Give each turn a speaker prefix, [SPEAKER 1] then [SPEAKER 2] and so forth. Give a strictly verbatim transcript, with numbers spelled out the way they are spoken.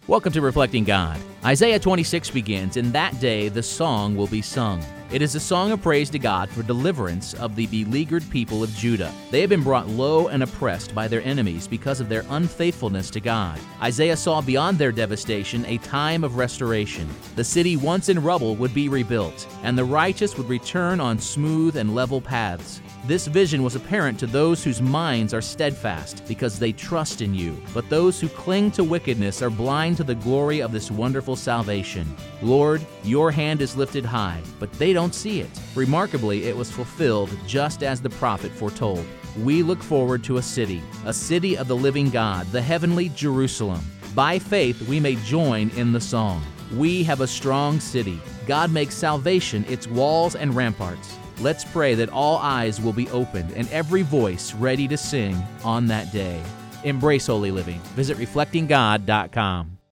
[SPEAKER 1] Welcome to Reflecting God. Isaiah twenty-six begins, "In that day the song will be sung." It is a song of praise to God for deliverance of the beleaguered people of Judah. They have been brought low and oppressed by their enemies because of their unfaithfulness to God. Isaiah saw beyond their devastation a time of restoration. The city once in rubble would be rebuilt, and the righteous would return on smooth and level paths. This vision was apparent to those whose minds are steadfast because they trust in you. But those who cling to wickedness are blind to the glory of this wonderful salvation. Lord, your hand is lifted high, but they don't see it. Remarkably, it was fulfilled just as the prophet foretold. We look forward to a city, a city of the living God, the heavenly Jerusalem. By faith, we may join in the song. We have a strong city. God makes salvation its walls and ramparts. Let's pray that all eyes will be opened and every voice ready to sing on that day. Embrace holy living. Visit reflecting god dot com.